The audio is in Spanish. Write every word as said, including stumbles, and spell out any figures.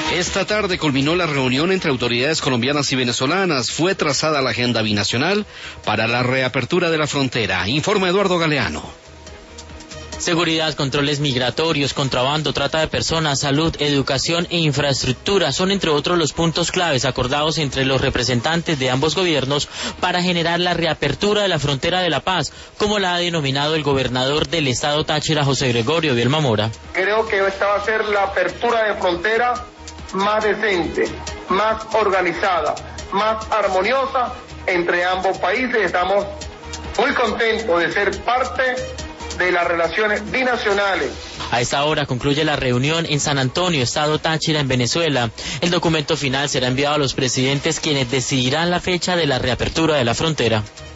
Esta tarde culminó la reunión entre autoridades colombianas y venezolanas. Fue trazada la agenda binacional para la reapertura de la frontera. Informa Eduardo Galeano. Seguridad, controles migratorios, contrabando, trata de personas, salud, educación e infraestructura son entre otros los puntos claves acordados entre los representantes de ambos gobiernos para generar la reapertura de la frontera de La Paz, como la ha denominado el gobernador del estado Táchira, José Gregorio Bielma Mora. Creo que esta va a ser la apertura de frontera más decente, más organizada, más armoniosa entre ambos países. Estamos muy contentos de ser parte de las relaciones binacionales. A esta hora concluye la reunión en San Antonio, estado Táchira, en Venezuela. El documento final será enviado a los presidentes, quienes decidirán la fecha de la reapertura de la frontera.